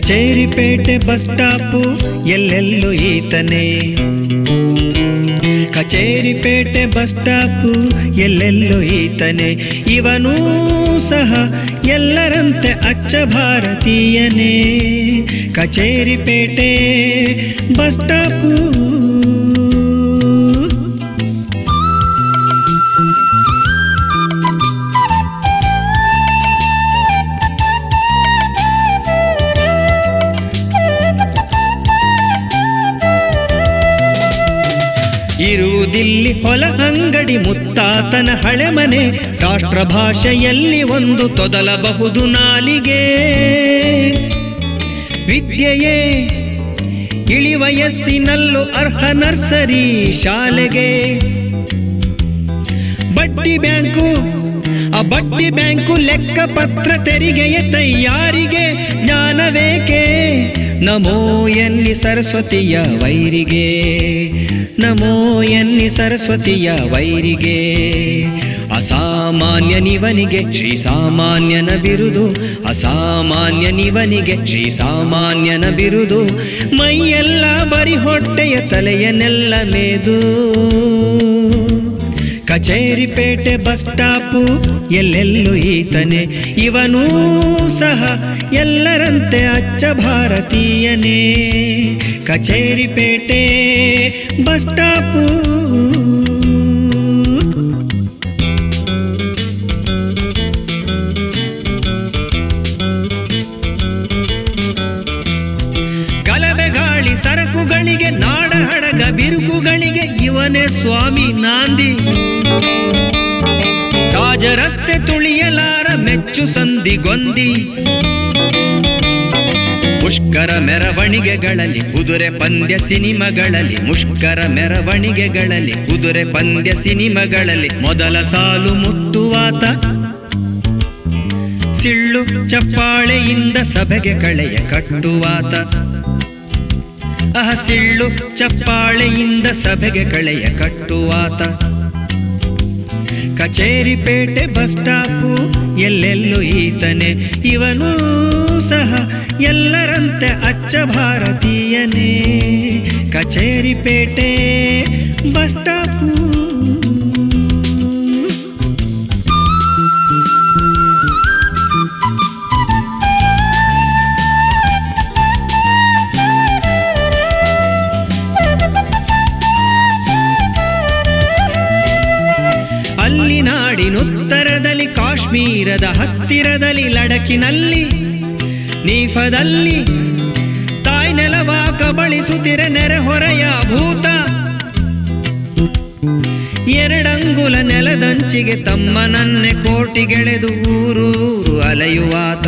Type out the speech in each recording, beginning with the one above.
ಕಚೇರಿ ಪೇಟೆ bus stop ಎಲ್ಲೆಲ್ಲೂ ಈತನೇ. ಕಚೇರಿ ಪೇಟೆ ಬಸ್ ಸ್ಟಾಪು ಎಲ್ಲೆಲ್ಲೂ ಈತನೇ. ಇವನೂ ಸಹ ಎಲ್ಲರಂತೆ ಅಚ್ಚ ಭಾರತೀಯನೇ. ಕಚೇರಿ ಪೇಟೆ ಬಸ್ ಸ್ಟಾಪು. ಇರುವುದಿಲ್ಲಿ ಹೊಲ ಅಂಗಡಿ ಮುತ್ತಾತನ ಹಳೆ ಮನೆ. ರಾಷ್ಟ್ರ ಭಾಷೆಯಲ್ಲಿ ಒಂದು ತೊದಲಬಹುದು ನಾಲಿಗೆ. ವಿದ್ಯೆಯೇ ಇಳಿವಯಸ್ಸಿನಲ್ಲೂ ಅರ್ಹ ನರ್ಸರಿ ಶಾಲೆಗೆ. ಬಡ್ಡಿ ಬ್ಯಾಂಕು ಲೆಕ್ಕ ಪತ್ರ ತೆರಿಗೆಯ ತಯಾರಿಗೆ. ಜ್ಞಾನವೇಕೆ ನಮೋ ಎನ್ನಿ ಸರಸ್ವತಿಯ ವೈರಿಗೆ. ನಮೋ ಎನ್ನಿ ಸರಸ್ವತಿಯ ವೈರಿಗೆ. ಅಸಾಮಾನ್ಯನಿವನಿಗೆ ಶ್ರೀ ಸಾಮಾನ್ಯನ ಬಿರುದು. ಅಸಾಮಾನ್ಯನಿವನಿಗೆ ಶ್ರೀ ಸಾಮಾನ್ಯನ ಬಿರುದು. ಮೈಯೆಲ್ಲ ಬರಿ ಹೊಟ್ಟೆಯ ತಲೆಯನ್ನೆಲ್ಲ ಮೇದು. ಕಚೇರಿ ಪೇಟೆ ಬಸ್ ಸ್ಟಾಪು ಎಲ್ಲೆಲ್ಲೂ ಈತನೇ. ಇವನೂ ಸಹ ಎಲ್ಲರಂತೆ ಅಚ್ಚ ಭಾರತೀಯನೇ. ಕಚೇರಿ ಪೇಟೆ ಬಸ್ ಸ್ಟಾಪು. ಗಲಭೆ ಗಾಳಿ ಸರಕುಗಳಿಗೆ, ನಾಡ ಹಡಗ ಬಿರುಕುಗಳಿಗೆ ಇವನೇ ಸ್ವಾಮಿ ನಾಂದಿ. ರಾಜರಸ್ತೆ ತುಳಿಯಲಾರ ಮೆಚ್ಚು ಸಂದಿಗೊಂದಿ. ಮುಷ್ಕರ ಮೆರವಣಿಗೆಗಳಲ್ಲಿ ಕುದುರೆ ಪಂದ್ಯ ಸಿನಿಮಗಳಲ್ಲಿ. ಮುಷ್ಕರ ಮೆರವಣಿಗೆಗಳಲ್ಲಿ ಕುದುರೆ ಪಂದ್ಯ ಸಿನಿಮಗಳಲ್ಲಿ ಮೊದಲ ಸಾಲು ಮುಟ್ಟುವಾತ. ಸಿಳ್ಳು ಚಪ್ಪಾಳೆಯಿಂದ ಸಭೆಗೆ ಕಳೆಯ ಕಟ್ಟುವಾತ. ಸಿಳ್ಳು ಚಪ್ಪಾಳೆಯಿಂದ ಸಭೆಗೆ ಕಳೆಯ ಕಟ್ಟುವಾತ. ಕಚೇರಿ ಪೇಟೆ ಬಸ್ ಸ್ಟಾಪು ಎಲ್ಲೆಲ್ಲೂ ಈತನೇ. ಇವನೂ ಸಹ ಎಲ್ಲರಂತೆ ಅಚ್ಚ ಭಾರತೀಯನೇ. ಕಚೇರಿ ಪೇಟೆ ಬಸ್ ಸ್ಟಾಪು. ಅಲ್ಲಿ ನಾಡಿನುತ್ತರದಲ್ಲಿ, ಕಾಶ್ಮೀರದ ಹತ್ತಿರದಲ್ಲಿ, ಲಡಕಿನಲ್ಲಿ, ನೀಫದಲ್ಲಿ ತಾಯ್ ನೆಲವ ಕಬಳಿಸುತ್ತಿರೆ ನೆರೆಹೊರೆಯ ಭೂತ. ಎರಡಂಗುಲ ನೆಲದಂಚಿಗೆ ತಮ್ಮನನ್ನೇ ಕೋಟಿಗೆಳೆದು ಊರೂರು ಅಲೆಯುವಾತ.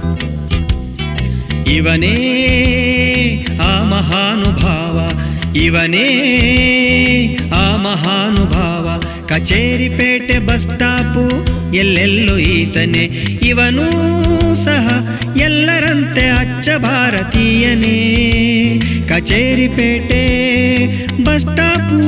ಇವನೇ ಆ ಮಹಾನುಭಾವ. ಇವನೇ ಆ ಮಹಾನುಭಾವ. ಕಚೇರಿ ಪೇಟೆ ಬಸ್ ಸ್ಟಾಪು ಎಲ್ಲೆಲ್ಲೂ ಈತನೇ. ಇವನೂ ಸಹ ಎಲ್ಲರಂತೆ ಅಚ್ಚ ಭಾರತೀಯನೇ. ಕಚೇರಿ ಪೇಟೆ ಬಸ್ ಸ್ಟಾಪು.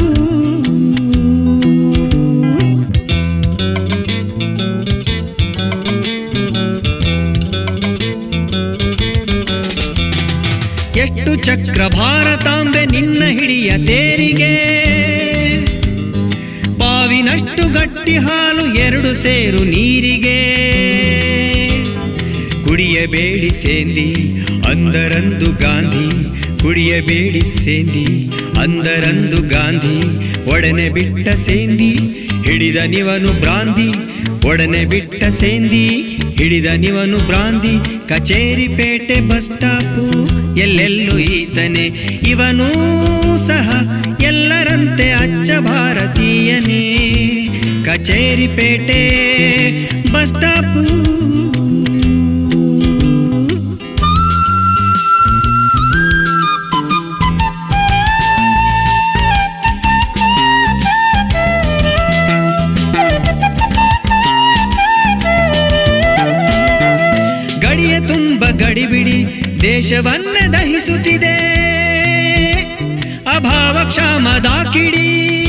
ಎಷ್ಟು ಚಕ್ರ ಭಾರತಾಂಬೆ ನಿನ್ನ ಹಿಡಿಯ ತೇರಿಗೆ. ಬಾವಿನಷ್ಟು ಗಟ್ಟಿ ಹಾಲು ಎರಡು ಸೇರು ನೀರಿಗೆ. ಕುಡಿಯಬೇಡಿ ಸೇಂದಿ ಅಂದರಂದು ಗಾಂಧಿ. ಕುಡಿಯಬೇಡಿ ಸೇಂದಿ ಅಂದರಂದು ಗಾಂಧಿ. ಒಡನೆ ಬಿಟ್ಟ ಸೇಂದಿ ಹಿಡಿದ ನಿವನು ಬ್ರಾಂದಿ. ಒಡನೆ ಬಿಟ್ಟ ಸೇಂದಿ ಹಿಡಿದ ನಿವನು ಬ್ರಾಂದಿ. ಕಚೇರಿ ಪೇಟೆ ಬಸ್ ಸ್ಟಾಪು ಎಲ್ಲೆಲ್ಲೂ ಈತನೇ. ಇವನೂ ಸಹ ಎಲ್ಲರಂತೆ ಅಚ್ಚ ಭಾರತೀಯನೇ. ಕಚೇರಿ ಪೇಟೆ ಬಸ್ ಸ್ಟಾಪು. ಗಡಿಯ ತುಂಬ ಗಡಿಬಿಡಿ ದೇಶವನ್ನೇ ದಹಿಸುತ್ತಿದೆ. ಅಭಾವ ಕ್ಷಾಮದ ಕಿಡಿ.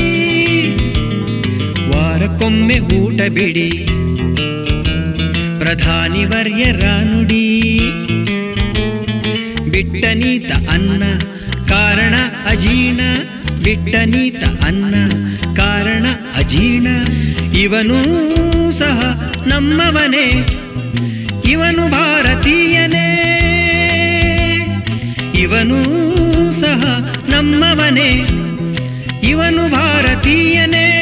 ವಾರಕ್ಕೊಮ್ಮೆ ಊಟ ಬಿಡಿ ಪ್ರಧಾನಿ ವರ್ಯರ ನುಡಿ. ಬಿಟ್ಟನೀತ ಅನ್ನ ಕಾರಣ ಅಜೀರ್ಣ, ಬಿಟ್ಟನೀತ ಅನ್ನ ಕಾರಣ ಅಜೀರ್ಣ. ಇವನೂ ಸಹ ನಮ್ಮವನೇ, ಇವನು ಭಾರತೀಯನೇ, ಇವನೂ ಸಹ ನಮ್ಮವನೇ, ಇವನು ಭಾರತೀಯನೇ.